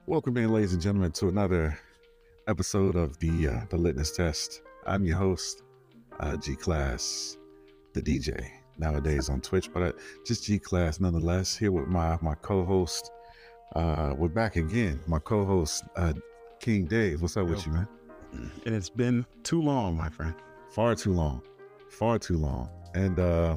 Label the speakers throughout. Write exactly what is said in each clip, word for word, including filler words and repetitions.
Speaker 1: Welcome in, ladies and gentlemen, to another episode of the uh, the Litmus Test. I'm your host, uh, G Class, the D J, nowadays on Twitch, but uh, just G Class nonetheless. Here with my my co-host. Uh, we're back again. My co-host, uh, King Dave. What's up Yo. with you, man?
Speaker 2: And it's been too long, my friend.
Speaker 1: Far too long. Far too long. And uh,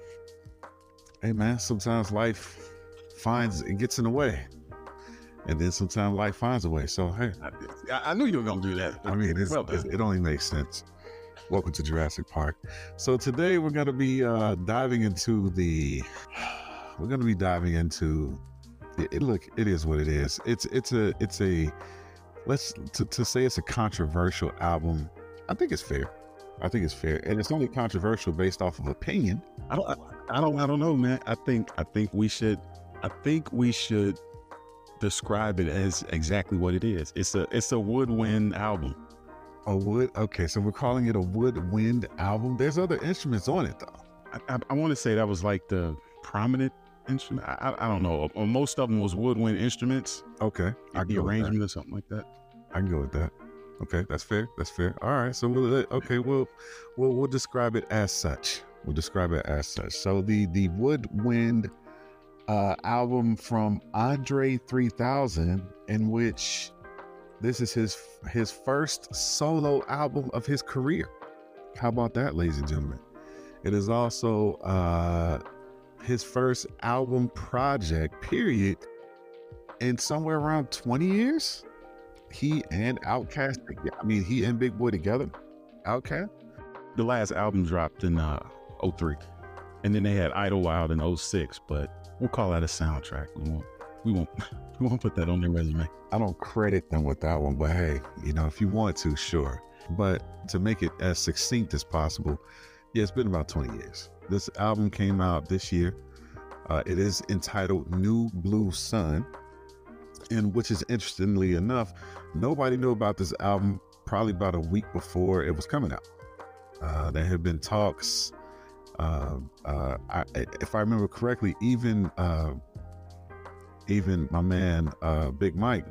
Speaker 1: hey, man, sometimes life finds it gets in the way. And then sometimes life finds a way. So, hey.
Speaker 2: I, I knew you were going to do that.
Speaker 1: I mean, it's, well, it's, it only makes sense. Welcome to Jurassic Park. So today we're going to be uh, diving into the, we're going to be diving into, it, it, look, it is what it is. It's, it's a, it's a, let's, to, to say it's a controversial album, I think it's fair. I think it's fair. And it's only controversial based off of opinion.
Speaker 2: I don't, I, I don't, I don't know, man. I think, I think we should, I think we should, describe it as exactly what it is. It's a it's a woodwind album.
Speaker 1: A wood okay, so we're calling it a woodwind album. There's other instruments on it though.
Speaker 2: I, I, I want to say that was like the prominent instrument. I, I, I don't know. Most of them was woodwind instruments.
Speaker 1: Okay,
Speaker 2: I the arrangement or something like that.
Speaker 1: I can go with that. Okay, that's fair. That's fair. All right, so we'll okay we'll we'll we'll describe it as such. We'll describe it as such. So the the woodwind Uh, album from Andre three thousand, in which this is his his first solo album of his career. How about that, ladies and gentlemen? It is also uh, his first album project, period, in somewhere around twenty years. He and Outkast, I mean, he and Big Boi together. Outkast.
Speaker 2: The last album dropped in uh, oh three, and then they had Idlewild in oh six, but we'll call that a soundtrack. We won't, we won't, we won't put that on their resume.
Speaker 1: I don't credit them with that one, but hey, you know, if you want to, sure. But to make it as succinct as possible, yeah, it's been about twenty years. This album came out this year. Uh, it is entitled New Blue Sun, and which is interestingly enough, nobody knew about this album probably about a week before it was coming out. Uh, there had been talks. Uh, uh, I, if I remember correctly, even uh, even my man uh, Big Mike,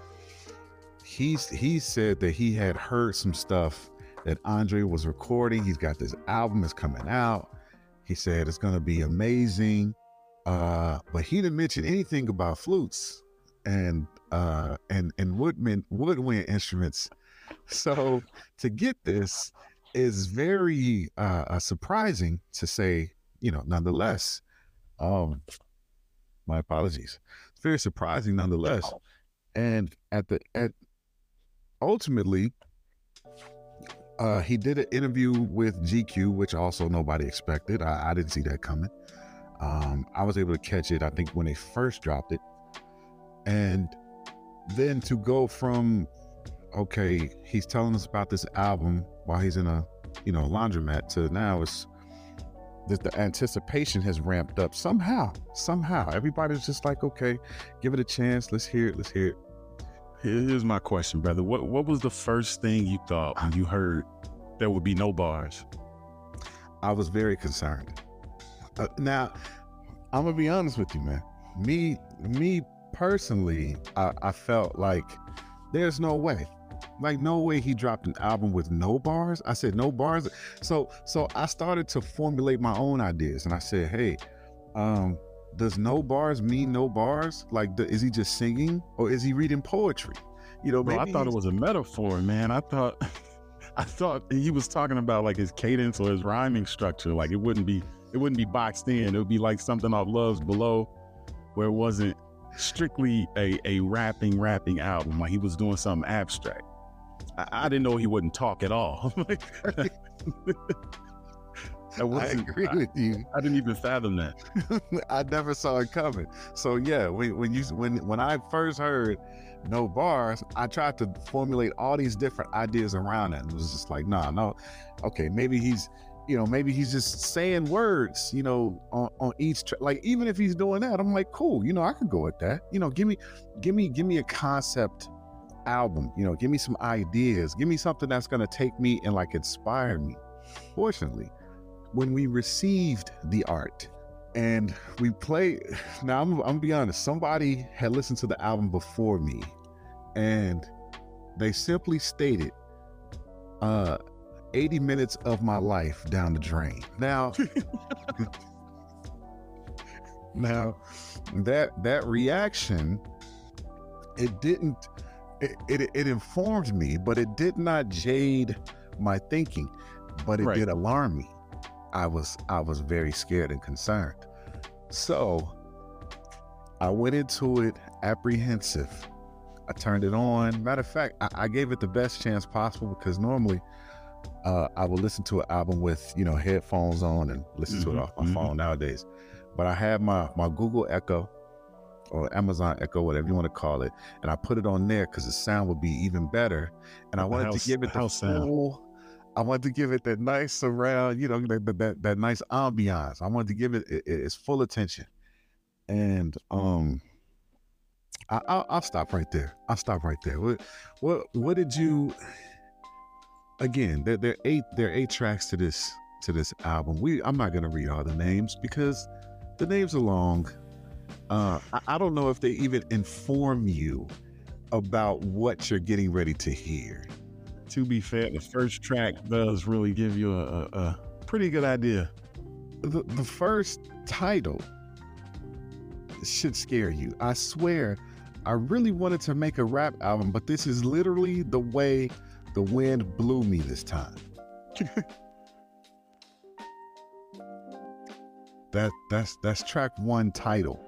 Speaker 1: he's he said that he had heard some stuff that Andre was recording. He's got this album that's coming out. He said it's going to be amazing, uh, but he didn't mention anything about flutes and uh, and and woodwind woodwind instruments. So to get this is very uh, uh, surprising to say, you know, nonetheless. Um, my apologies. It's very surprising nonetheless. And at the at ultimately, uh, he did an interview with G Q, which also nobody expected. I, I didn't see that coming. Um, I was able to catch it, I think, when they first dropped it. And then to go from, okay, he's telling us about this album while he's in a, you know, laundromat, to now it's that the anticipation has ramped up somehow, somehow. Everybody's just like, okay, give it a chance. Let's hear it. Let's hear it.
Speaker 2: Here's my question, brother. What what was the first thing you thought when you heard there would be no bars?
Speaker 1: I was very concerned. Uh, now, I'm gonna be honest with you, man. Me, me personally, I, I felt like there's no way. Like, no way he dropped an album with no bars. I said no bars. So so I started to formulate my own ideas, and I said, hey, um, does no bars mean no bars? Like, the, is he just singing, or is he reading poetry? You know,
Speaker 2: well, I thought it was a metaphor, man. I thought I thought he was talking about like his cadence or his rhyming structure. Like, it wouldn't be it wouldn't be boxed in. It would be like something off Love's Below, where it wasn't strictly a, a rapping, rapping album. Like, he was doing something abstract. I didn't know he wouldn't talk at all. I
Speaker 1: agree
Speaker 2: I,
Speaker 1: with you.
Speaker 2: I didn't even fathom that.
Speaker 1: I never saw it coming. So yeah, when, when you when when I first heard no bars, I tried to formulate all these different ideas around it, and it was just like, nah, no, okay, maybe he's, you know, maybe he's just saying words, you know, on, on each track. Like, even if he's doing that, I'm like, cool, you know, I could go with that. You know, give me, give me, give me a concept album, you know, give me some ideas, give me something that's going to take me and like inspire me. Fortunately, when we received the art and we played, now I'm, I'm gonna be honest, somebody had listened to the album before me, and they simply stated, uh, eighty minutes of my life down the drain. Now, now that that reaction, it didn't, it, it, it informed me, but it did not jade my thinking, but it
Speaker 2: Right.
Speaker 1: did alarm me. I was, I was very scared and concerned. So I went into it apprehensive. I turned it on. Matter of fact, I, I gave it the best chance possible, because normally uh, I would listen to an album with, you know, headphones on and listen to it
Speaker 2: Mhm,
Speaker 1: off my
Speaker 2: mhm.
Speaker 1: phone nowadays. But I had my, my Google Echo or Amazon Echo, whatever you want to call it, and I put it on there because the sound would be even better. And I
Speaker 2: The
Speaker 1: wanted
Speaker 2: house-
Speaker 1: to give it
Speaker 2: the
Speaker 1: the
Speaker 2: house sound.
Speaker 1: full, I wanted to give it that nice surround, you know, that, that, that nice ambiance. I wanted to give it, it its full attention. And um, I, I'll, I'll stop right there. I'll stop right there. What, what, what did you? Again, there, there are eight, there are eight tracks to this to this album. We, I'm not gonna read all the names because the names are long. Uh, I, I don't know if they even inform you about what you're getting ready to hear.
Speaker 2: To be fair, the first track does really give you a, a, a pretty good idea.
Speaker 1: The, the first title should scare you. I swear, I really wanted to make a rap album, but this is literally the way the wind blew me this time. that that's that's track one title.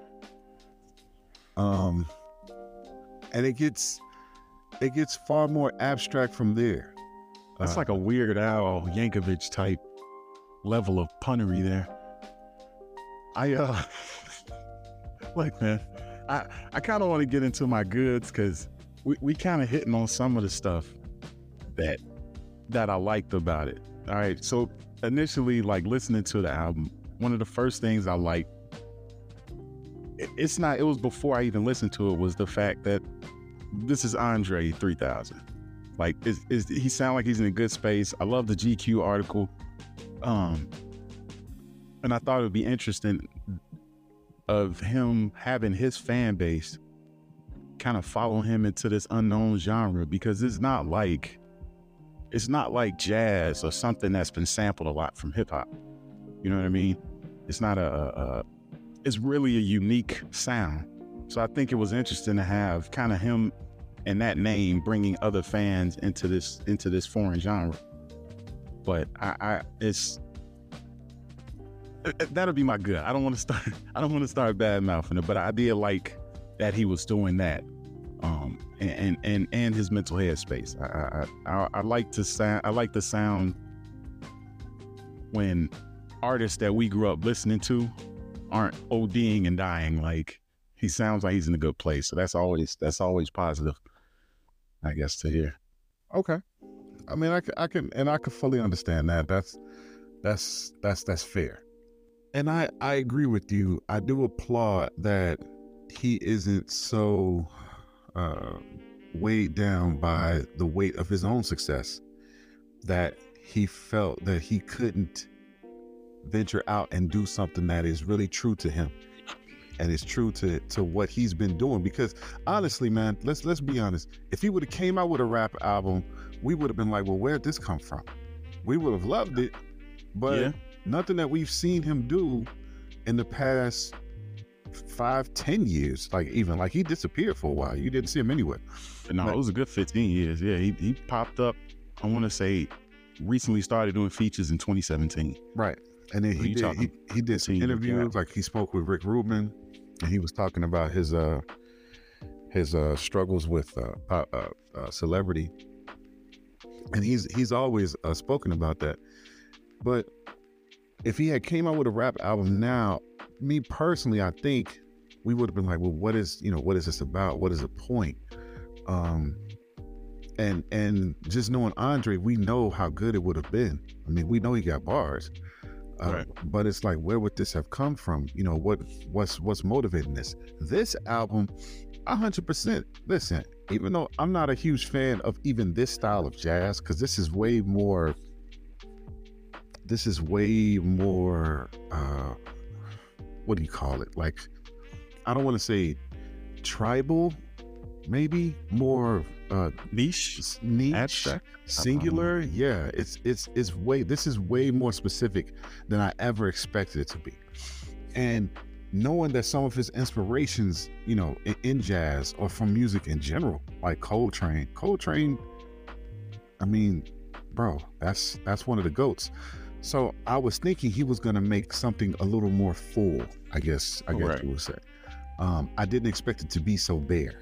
Speaker 1: Um, and it gets it gets far more abstract from there.
Speaker 2: That's
Speaker 1: Uh,
Speaker 2: like a Weird Al Yankovic type level of punnery there. I uh like man, I I kind of want to get into my goods because we we kind of hitting on some of the stuff that that I liked about it. All right, so initially, like listening to the album, one of the first things I liked, it- it's not, it was before I even listened to it, was the fact that this is Andre three thousand. Like, is is he sound like he's in a good space? I love the G Q article, um, and I thought it would be interesting of him having his fan base kind of follow him into this unknown genre, because it's not like it's not like jazz or something that's been sampled a lot from hip hop. You know what I mean? It's not a, a, a it's really a unique sound. So I think it was interesting to have kind of him and that name bringing other fans into this into this foreign genre. But I, I it's it- it- that'll be my good. I don't want to start. I don't want to start bad mouthing it, but I did like that he was doing that, um, and and and, and his mental headspace. I I, I I like to sound. I like the sound when artists that we grew up listening to aren't ODing and dying. Like, he sounds like he's in a good place. So that's always that's always positive, I guess, to hear.
Speaker 1: Okay. I mean, I can, I can, and I can fully understand that. That's, that's, that's, that's fair. And I, I agree with you. I do applaud that he isn't so uh, weighed down by the weight of his own success, that he felt that he couldn't venture out and do something that is really true to him and is true to, to what he's been doing. Because honestly, man, let's, let's be honest. If he would have came out with a rap album, we would have been like, well, where'd this come from? We would have loved it, but
Speaker 2: Yeah.
Speaker 1: nothing that we've seen him do in the past five, ten years, like even like he disappeared for a while. You didn't see him anywhere.
Speaker 2: But no,
Speaker 1: But-
Speaker 2: it was a good fifteen years. Yeah, he he popped up. I want to say recently started doing features in twenty seventeen.
Speaker 1: Right. And then
Speaker 2: What are
Speaker 1: he
Speaker 2: you
Speaker 1: did, he,
Speaker 2: talking?
Speaker 1: he did some
Speaker 2: Continue to
Speaker 1: interviews,
Speaker 2: cap.
Speaker 1: like he spoke with Rick Rubin, and he was talking about his uh his uh struggles with uh, uh, uh, uh celebrity, and he's he's always uh, spoken about that. But if he had came out with a rap album now, me personally, I think we would have been like, well, what is you know what is this about? What is the point? Um, and and just knowing Andre, we know how good it would have been. I mean, we know he got bars. Uh,
Speaker 2: Right.
Speaker 1: But it's like, where would this have come from? You know, what what's what's motivating this? This album, a hundred percent. Listen, even though I'm not a huge fan of even this style of jazz, because this is way more. This is way more. Uh, what do you call it? Like, I don't want to say tribal, maybe more uh,
Speaker 2: Niche,
Speaker 1: s- niche,
Speaker 2: abstract.
Speaker 1: singular. Yeah, it's it's it's way. This is way more specific than I ever expected it to be, and knowing that some of his inspirations, you know, in, in jazz or from music in general, like Coltrane. Coltrane, I mean, bro, that's that's one of the goats. So I was thinking he was gonna make something a little more full. I guess I guess
Speaker 2: Right.
Speaker 1: you would say. Um, I didn't expect it to be so bare,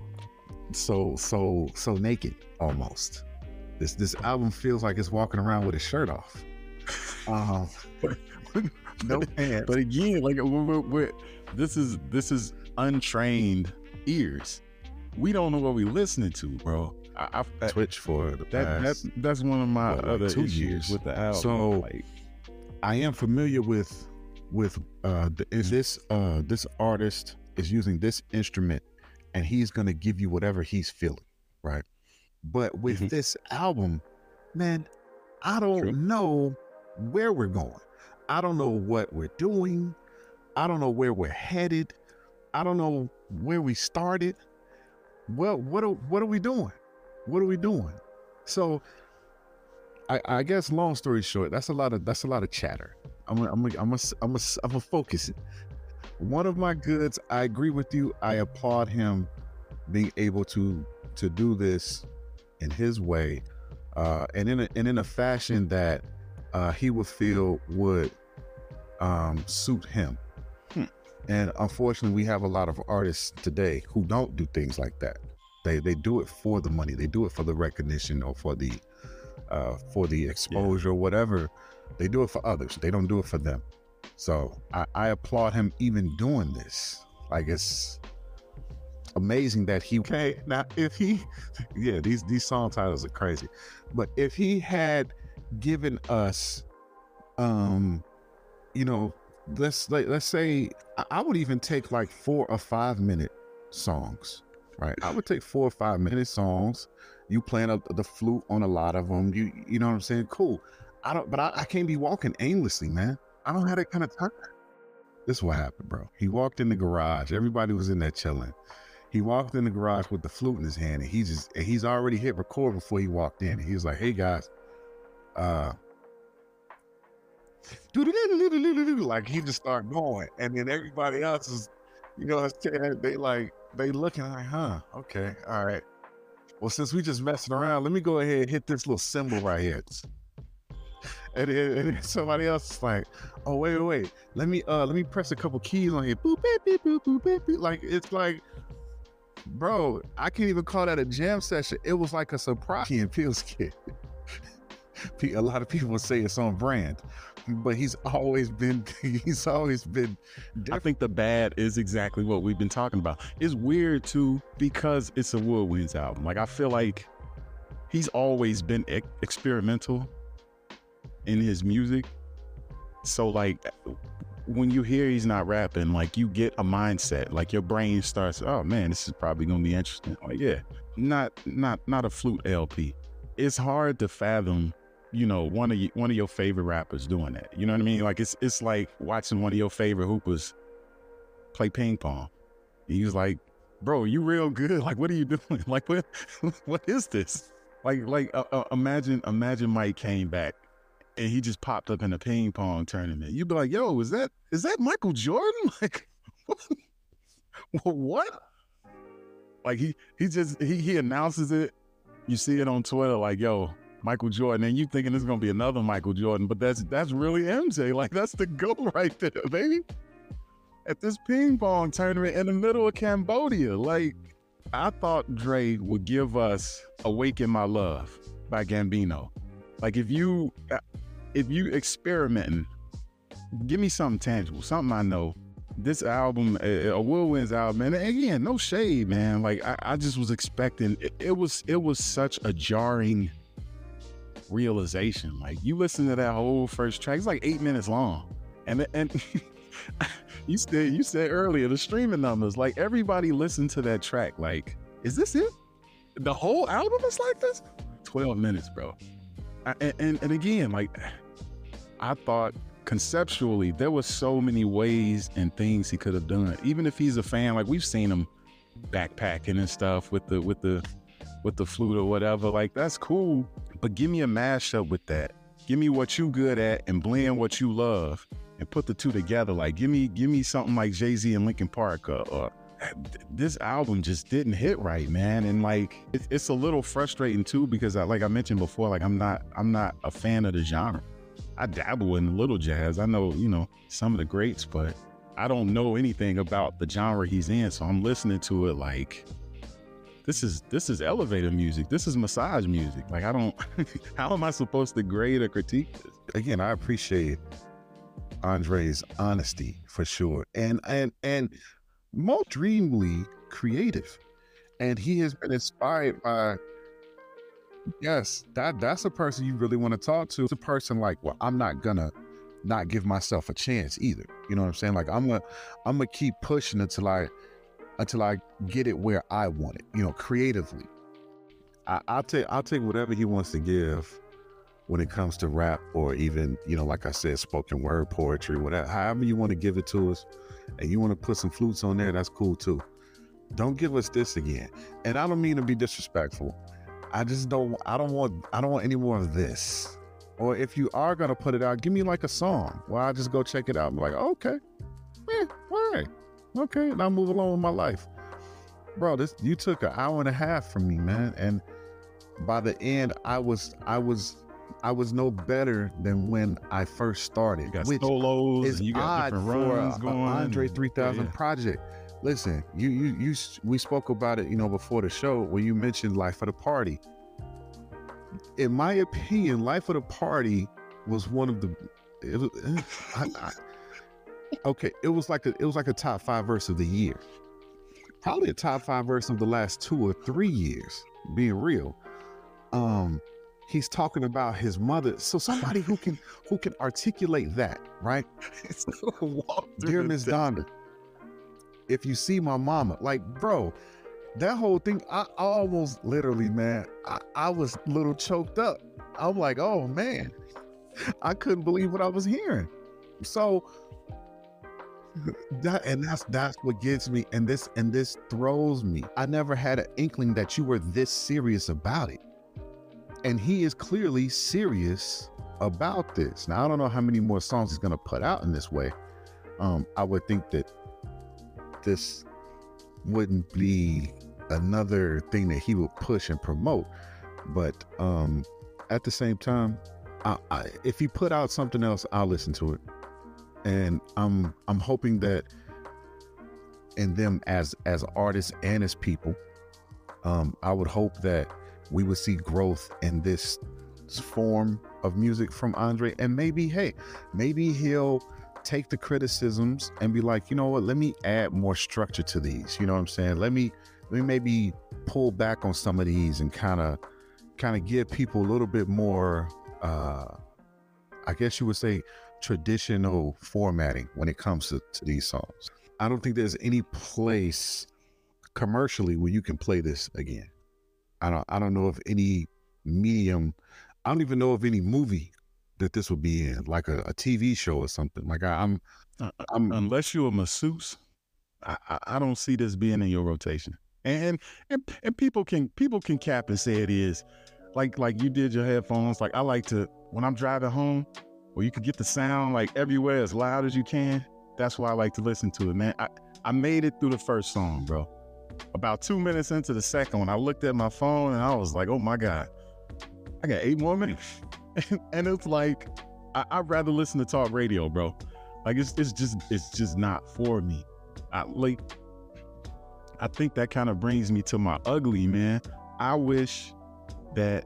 Speaker 1: so so so naked almost. This this album feels like it's walking around with his shirt off. Um, no pants.
Speaker 2: But again, like we're, we're, we're, this is this is untrained ears. We don't know what we're listening to, bro. I, I,
Speaker 1: Twitch for the
Speaker 2: that,
Speaker 1: past.
Speaker 2: that that's one of my
Speaker 1: what, like
Speaker 2: other
Speaker 1: two
Speaker 2: issues
Speaker 1: years.
Speaker 2: with the album.
Speaker 1: So,
Speaker 2: like,
Speaker 1: I am familiar with with uh the, is this uh this artist is using this instrument, and he's gonna give you whatever he's feeling, right? But with
Speaker 2: Mhm.
Speaker 1: this album, man, I don't
Speaker 2: True.
Speaker 1: know where we're going. I don't know what we're doing. I don't know where we're headed. I don't know where we started. Well, what are what are we doing? What are we doing? So, I, I guess long story short, that's a lot of that's a lot of chatter. I'm gonna, I'm gonna, I'm gonna, I'm gonna, I'm gonna focus it. One of my goods. I agree with you. I applaud him being able to to do this in his way, uh, and in a, and in a fashion that uh, he would feel would um, suit him.
Speaker 2: Hmm.
Speaker 1: And unfortunately, we have a lot of artists today who don't do things like that. They they do it for the money. They do it for the recognition or for the uh, for the exposure, whatever. They do it for others. They don't do it for them. So I, I applaud him even doing this. Like, it's amazing that he okay now if he yeah these these song titles are crazy, but if he had given us um you know let's like let's say I, I would even take like four or five minute songs, right? I would take four or five minute songs. You playing up the flute on a lot of them. You you know what I'm saying? Cool. I don't, but I, I can't be walking aimlessly, man. I don't have that kind of time. This is what happened, bro. He walked in the garage. Everybody was in there chilling. He walked in the garage with the flute in his hand, and he just and he's already hit record before he walked in. And he was like, "Hey guys, uh." Like, he just started going, and then everybody else is, you know, they like they looking like, huh? Okay, all right. Well, since we just messing around, let me go ahead and hit this little symbol right here. And then, and then somebody else is like, oh wait, wait, wait. Let me uh let me press a couple keys on here. Boop, beep, beep, boop, boop, beep, beep. Like, it's like, bro, I can't even call that a jam session. It was like a surprise Key and Peele skit. A lot of people would say it's on brand, but he's always been he's always been
Speaker 2: I think the bad is exactly what we've been talking about. It's weird too because it's a Woodwinds album. Like, I feel like he's always been e- experimental in his music. So like when you hear he's not rapping, like you get a mindset, like your brain starts, oh man, this is probably gonna be interesting. Like, yeah, not not not a flute L P. It's hard to fathom, you know, one of you, one of your favorite rappers doing that. You know what I mean? Like, it's it's like watching one of your favorite hoopers play ping pong. He was like, bro, you real good. Like, what are you doing? Like, what what is this? Like like uh, uh, imagine imagine Mike came back and he just popped up in a ping pong tournament. You'd be like, yo, is that is that Michael Jordan? Like, what? Like, he he just he he announces it. You see it on Twitter, like, yo, Michael Jordan, and you thinking it's gonna be another Michael Jordan, but that's that's really M J. Like, that's the goal right there, baby. At this ping pong tournament in the middle of Cambodia. Like, I thought Dre would give us "Awaken My Love" by Gambino. Like, if you if you experimenting, give me something tangible, something I know. This album, a, a Woodwinds album, and again, no shade, man. Like, I, I just was expecting. It, it was it was such a jarring realization. Like, you listen to that whole first track, it's like eight minutes long, and and you said you said earlier the streaming numbers. Like, everybody listened to that track. Like, is this it? The whole album is like this? Twelve minutes, bro. I, and, and and again, like, I thought conceptually there were so many ways and things he could have done. Even if he's a fan, like, we've seen him backpacking and stuff with the with the with the flute or whatever. Like, that's cool, but give me a mashup with that. Give me what you good at and blend what you love and put the two together. Like, give me give me something like Jay-Z and Linkin Park. Or, or this album just didn't hit right, man. And like, it, it's a little frustrating too, because I, like I mentioned before, like I'm not I'm not a fan of the genre. I dabble in a little jazz. I know, you know, some of the greats, but I don't know anything about the genre he's in. So I'm listening to it like, this is this is elevator music. This is massage music. Like, I don't, how am I supposed to grade or critique this?
Speaker 1: Again, I appreciate Andre's honesty for sure. And and and most dreamily creative. And he has been inspired by, yes, that that's a person you really want to talk to. It's a person like, well, I'm not gonna not give myself a chance either. You know what I'm saying? Like, I'm gonna I'm gonna keep pushing until I until I get it where I want it, you know, creatively. I, I'll take I'll take whatever he wants to give when it comes to rap, or even, you know, like I said, spoken word poetry, whatever. However you want to give it to us, and you want to put some flutes on there, that's cool too. Don't give us this again. And I don't mean to be disrespectful. I just don't I don't want I don't want any more of this. Or if you are gonna put it out, give me like a song where I just go check it out and be like, oh, okay, yeah, all right. Okay, and I'll move along with my life. Bro, this you took an hour and a half from me, man. And by the end, I was I was I was no better than when I first started.
Speaker 2: You got
Speaker 1: which
Speaker 2: solos,
Speaker 1: is
Speaker 2: and you got
Speaker 1: odd
Speaker 2: different
Speaker 1: for
Speaker 2: runs
Speaker 1: a, a
Speaker 2: going.
Speaker 1: Andre three thousand
Speaker 2: yeah.
Speaker 1: project. Listen, you you you we spoke about it, you know, before the show when you mentioned Life of the Party. In my opinion, Life of the Party was one of the it was, I, I, okay, it was like a it was like a top five verse of the year. Probably a top five verse of the last two or three years, being real. Um, he's talking about his mother. So somebody who can who can articulate that, right? Dear Miss Donda, if you see my mama, like, bro, that whole thing, I, I almost literally, man, I, I was a little choked up. I'm like, oh man, I couldn't believe what I was hearing. So that, and that's that's what gets me, and this and this throws me. I never had an inkling that you were this serious about it, and he is clearly serious about this. Now I don't know how many more songs he's gonna put out in this way. Um, I would think that this wouldn't be another thing that he would push and promote, but um, at the same time, I, I, if he put out something else, I'll listen to it. And I'm I'm hoping that in them as as artists and as people, um, I would hope that we would see growth in this form of music from Andre. And maybe, hey, maybe he'll take the criticisms and be like, you know what, let me add more structure to these. You know what I'm saying? Let me let me maybe pull back on some of these and kind of kind of give people a little bit more, uh, I guess you would say, traditional formatting when it comes to, to these songs. I don't think there's any place commercially where you can play this again. I don't I don't know of any medium. I don't even know of any movie that this would be in, like a, a T V show or something. Like I, I'm,
Speaker 2: Uh,
Speaker 1: I'm
Speaker 2: unless you're a masseuse, I, I, I don't see this being in your rotation. And, and and people can people can cap and say it is, like like you did your headphones. Like I like to, when I'm driving home, where you can get the sound like everywhere as loud as you can. That's why I like to listen to it, man. I, I made it through the first song, bro. About two minutes into the second one, I looked at my phone and I was like, oh my God, I got eight more minutes. And it's like, I, I'd rather listen to talk radio, bro. Like it's it's just it's just not for me. I like I think that kind of brings me to my ugly, man. I wish that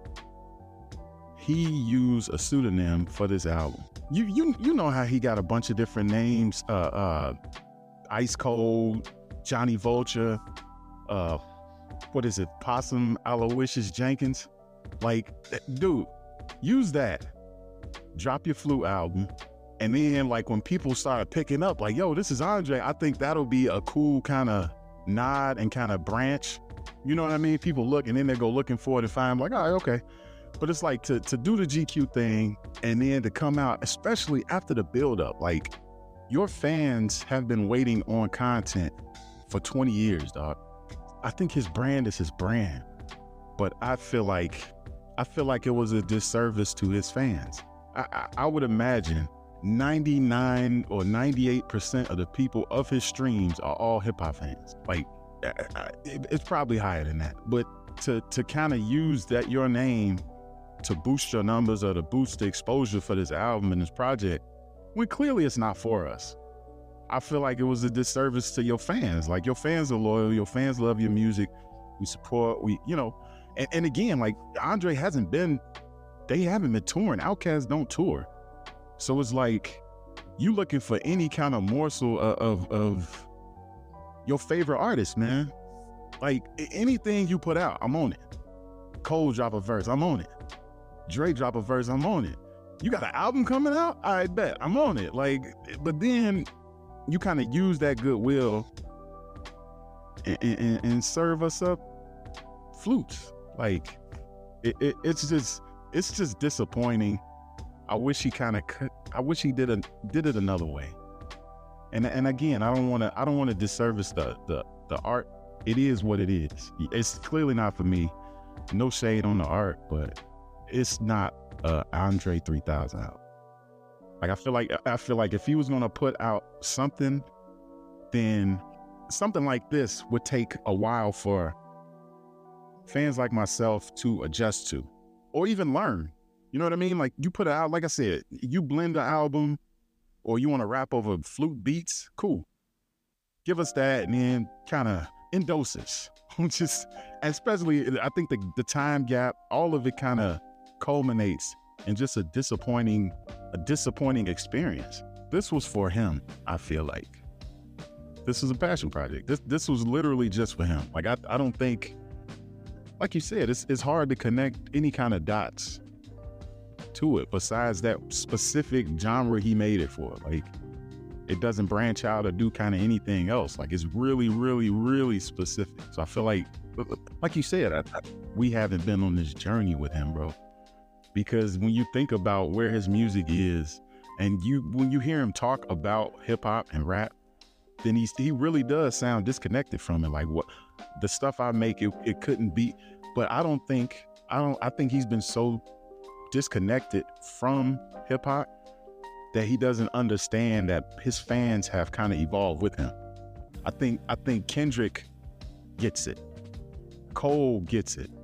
Speaker 2: he used a pseudonym for this album. You you you know how he got a bunch of different names, uh uh Ice Cold, Johnny Vulture, uh what is it, Possum Aloysius Jenkins? Like, dude, use that. Drop your flute album. And then like when people started picking up, like, yo, this is Andre, I think that'll be a cool kind of nod and kind of branch. You know what I mean? People look and then they go looking for it and find like, oh, okay. But it's like to, to do the G Q thing and then to come out, especially after the buildup, like your fans have been waiting on content for twenty years, dog. I think his brand is his brand, but I feel like, I feel like it was a disservice to his fans. I, I, I would imagine ninety-nine or ninety-eight percent of the people of his streams are all hip hop fans. Like, I, I, it, it's probably higher than that, but to, to kind of use that, your name, to boost your numbers or to boost the exposure for this album and this project, when clearly it's not for us. I feel like it was a disservice to your fans. Like, your fans are loyal, your fans love your music, we support, we, you know, and, and again, like, Andre hasn't been, they haven't been touring. Outkast don't tour. So it's like, you looking for any kind of morsel of, of, of your favorite artist, man. Like, anything you put out, I'm on it. Cole drop a verse, I'm on it. Drake drop a verse, I'm on it. You got an album coming out? I bet, I'm on it. Like, but then you kind of use that goodwill and, and, and serve us up flutes. Like, it, it, it's just, it's just disappointing. I wish he kind of, I wish he did a, did it another way. And and again, I don't want to, I don't want to disservice the the the art. It is what it is. It's clearly not for me. No shade on the art, but it's not uh, Andre three thousand out. Like, I feel like I feel like if he was gonna put out something, then something like this would take a while for fans like myself to adjust to, or even learn. You know what I mean? Like, you put it out, like I said, you blend the album, or you want to rap over flute beats, cool. Give us that, and then kind of in doses. Just, especially, I think the, the time gap, all of it kind of culminates in just a disappointing, a disappointing experience. This was for him, I feel like. This was a passion project. This this was literally just for him. Like, I, I don't think, like you said, it's, it's hard to connect any kind of dots to it besides that specific genre he made it for. Like, it doesn't branch out or do kind of anything else. Like, it's really, really, really specific. So I feel like, like you said, I, I, we haven't been on this journey with him, bro. Because when you think about where his music is, and you when you hear him talk about hip hop and rap, then he's, he really does sound disconnected from it. Like, what the stuff I make, it, it couldn't be. But I don't think, I don't, I think he's been so disconnected from hip hop that he doesn't understand that his fans have kind of evolved with him. I think, I think Kendrick gets it. Cole gets it.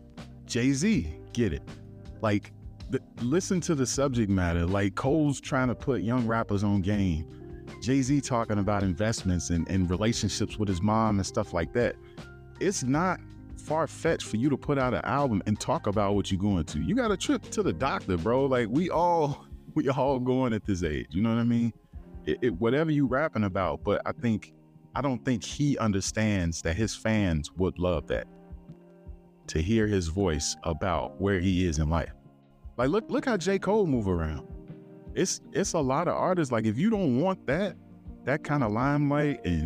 Speaker 2: Jay-Z get it. Like, the, listen to the subject matter. Like, Cole's trying to put young rappers on game. Jay-Z talking about investments and, and relationships with his mom and stuff like that. It's not far-fetched for you to put out an album and talk about what you're going to. You got a trip to the doctor, bro. Like, we all, we all going at this age. You know what I mean? It, it, whatever you rapping about, but I think, I don't think he understands that his fans would love that. To hear his voice about where he is in life. Like, look, look how J. Cole move around. It's, it's a lot of artists. Like, if you don't want that, that kind of limelight and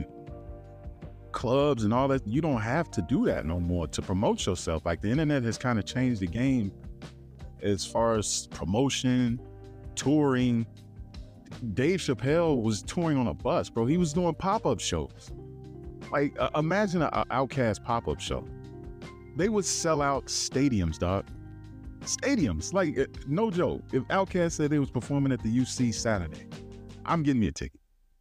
Speaker 2: clubs and all that, you don't have to do that no more to promote yourself. Like, the internet has kind of changed the game as far as promotion, touring. Dave Chappelle was touring on a bus, bro. He was doing pop-up shows. Like, uh, imagine an Outkast pop-up show. They would sell out stadiums, dog. Stadiums, like, no joke. If Outkast said they was performing at the U C Saturday, I'm getting me a ticket.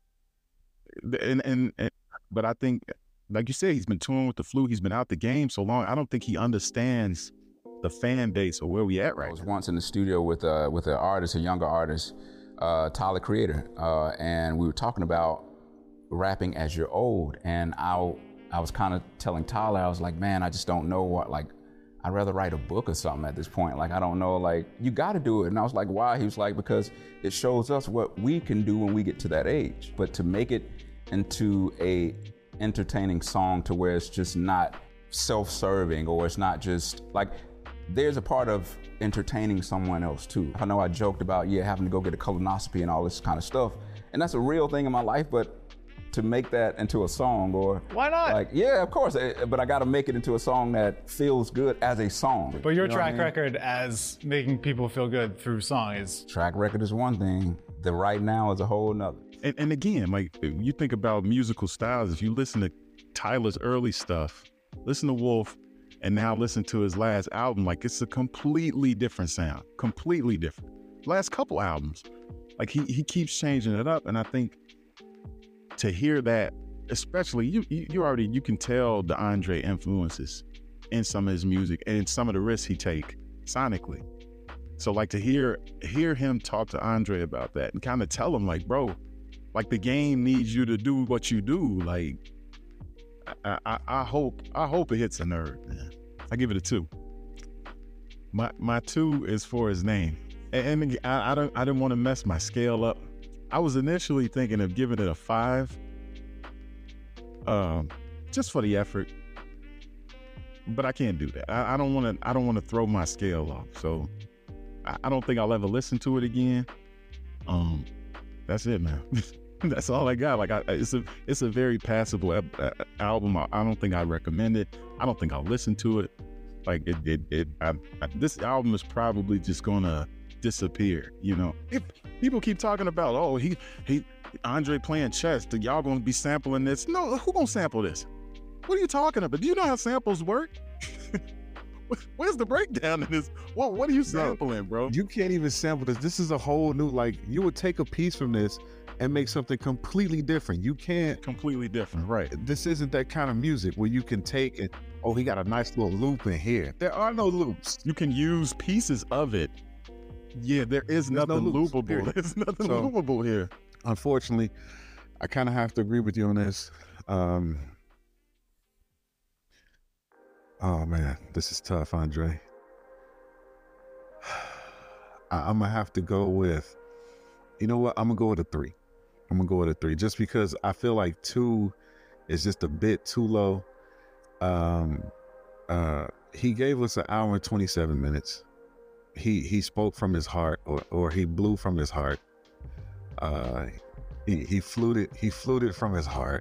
Speaker 2: And, and, and but I think, like you said, he's been touring with the flu. He's been out the game so long. I don't think he understands the fan base or where we at right now.
Speaker 3: I was once in the studio with uh with an artist, a younger artist, uh, Tyler Creator, uh, and we were talking about rapping as you're old. And I I was kind of telling Tyler, I was like, man, I just don't know what, like, I'd rather write a book or something at this point. Like, I don't know, like, you got to do it. And I was like, why? He was like, because it shows us what we can do when we get to that age. But to make it into a entertaining song to where it's just not self-serving, or it's not just like, there's a part of entertaining someone else too. I know I joked about, yeah, having to go get a colonoscopy and all this kind of stuff. And that's a real thing in my life, but to make that into a song, or
Speaker 4: why not?
Speaker 3: Like, yeah, of course, but I got to make it into a song that feels good as a song.
Speaker 4: But your
Speaker 3: you know
Speaker 4: track
Speaker 3: I mean?
Speaker 4: record as making people feel good through song is...
Speaker 3: Track record is one thing. The right now is a whole nother.
Speaker 2: And, and again, like, you think about musical styles, if you listen to Tyler's early stuff, listen to Wolf, and now listen to his last album. Like, it's a completely different sound, completely different. Last couple albums, like he he keeps changing it up, and I think to hear that, especially you you, you already you can tell the Andre influences in some of his music and some of the risks he take sonically. So like to hear hear him talk to Andre about that and kind of tell him like, bro, like the game needs you to do what you do. Like I, I, I hope I hope it hits a nerve, man. I give it a two. My my two is for his name, and, and I, I don't I didn't want to mess my scale up. I was initially thinking of giving it a five, um, just for the effort. But I can't do that. I, I don't want to. I don't want to throw my scale off. So I, I don't think I'll ever listen to it again. Um, that's it, man. That's all I got. Like, I, it's a it's a very passable uh, album. I, I don't think I recommend it. I don't think I'll listen to it. Like it, it, it I, I, this album is probably just gonna disappear. You know, if people keep talking about, oh, he he Andre playing chess. Y'all gonna be sampling this? No, who gonna sample this? What are you talking about? Do you know how samples work? Where's the breakdown in this? What What are you sampling, bro?
Speaker 1: You can't even sample this. This is a whole new, like, you would take a piece from this and make something completely different. You can't.
Speaker 2: Completely different, right.
Speaker 1: This isn't that kind of music where you can take and, oh, he got a nice little loop in here. There are no loops.
Speaker 2: You can use pieces of it. Yeah, there is
Speaker 1: There's
Speaker 2: nothing
Speaker 1: no loops,
Speaker 2: loopable.
Speaker 1: period.
Speaker 2: There's nothing
Speaker 1: So-
Speaker 2: loopable here.
Speaker 1: Unfortunately, I kind of have to agree with you on this. Um, oh, man, this is tough, Andre. I, I'm going to have to go with, you know what? I'm going to go with a three. I'm going to go with a three just because I feel like two is just a bit too low. Um, uh, he gave us an hour and twenty-seven minutes. He he spoke from his heart, or, or he blew from his heart. Uh, he he fluted he fluted from his heart.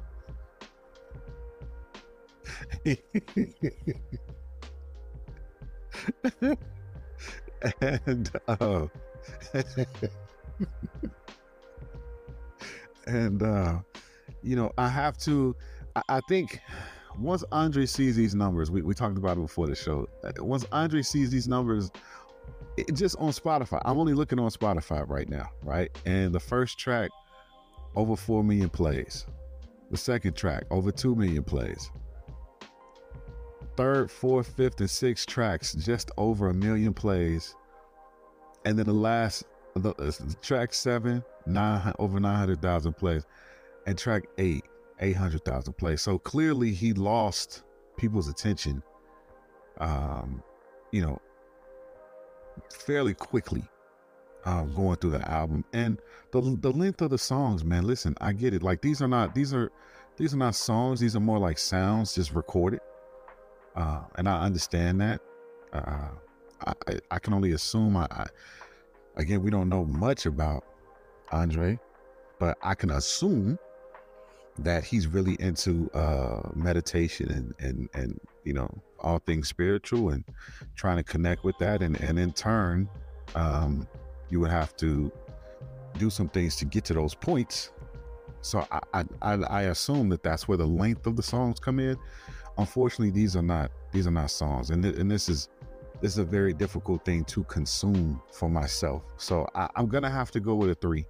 Speaker 1: and uh, and uh, you know, I have to. I, I think once Andre sees these numbers, we, we talked about it before the show. Once Andre sees these numbers, it, just on Spotify, I'm only looking on Spotify right now, right? And the first track, over four million plays. The second track, over two million plays. Third, fourth, fifth, and sixth tracks, just over a million plays. And then the last, the, uh, track seven, nine, over nine hundred thousand plays. And track eight, eight hundred thousand plays. So clearly he lost people's attention, um, you know, fairly quickly, um, going through the album. And the the length of the songs, man, listen, I get it. Like, these are not, these are, these are not songs. These are more like sounds just recorded. Uh, and I understand that. Uh, I, I can only assume, I, I, again, we don't know much about Andre, but I can assume that he's really into uh, meditation and, and, and, you know, all things spiritual and trying to connect with that. And, and in turn, um, you would have to do some things to get to those points. So I, I, I, I assume that that's where the length of the songs come in. Unfortunately, these are not, these are not songs. And, th- and this is, this is a very difficult thing to consume for myself. So I, I'm going to have to go with a three.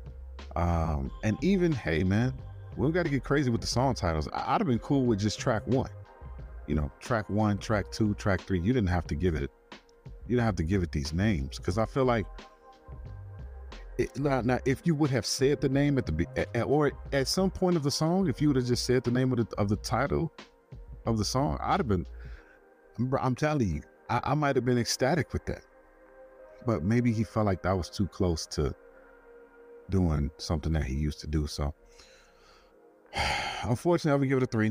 Speaker 1: Um, and even, hey, man, we don't got to get crazy with the song titles. I, I'd have been cool with just track one, you know, track one, track two, track three. You didn't have to give it, you didn't have to give it these names. Cause I feel like it, now, now, if you would have said the name at the, at, or at some point of the song, if you would have just said the name of the, of the title of the song, I'd have been, I'm, I'm telling you, I, I might've been ecstatic with that, but maybe he felt like that was too close to doing something that he used to do. So unfortunately, I would give it a three.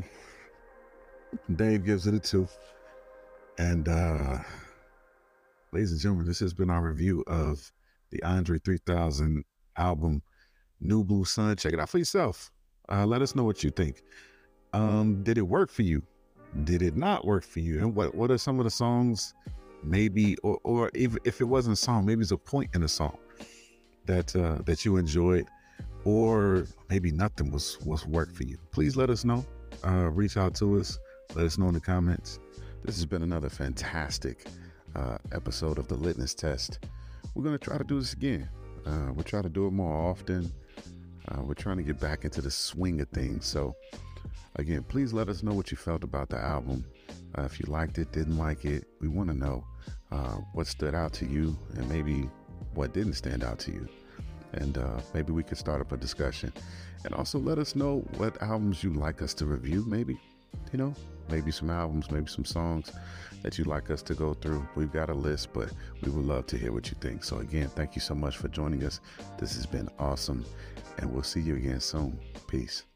Speaker 1: Dave gives it a two. And uh, ladies and gentlemen, this has been our review of the Andre three thousand album, New Blue Sun. Check it out for yourself. Uh, let us know what you think. Um, did it work for you? Did it not work for you? And what, what are some of the songs, maybe, or, or if, if it wasn't a song, maybe it's a point in a song that uh, that you enjoyed, or maybe nothing was was work for you. Please let us know. Uh, reach out to us Let us know in the comments. This has been another fantastic uh, episode of the Litmus Test. We're going to try to do this again. Uh, we'll try to do it more often. Uh, we're trying to get back into the swing of things. So, again, please let us know what you felt about the album. Uh, if you liked it, didn't like it, we want to know uh, what stood out to you and maybe what didn't stand out to you. And uh, maybe we could start up a discussion. And also let us know what albums you'd like us to review, maybe. You know, maybe some albums, maybe some songs that you'd like us to go through. We've got a list, but we would love to hear what you think. So again, thank you so much for joining us. This has been awesome, and we'll see you again soon. Peace.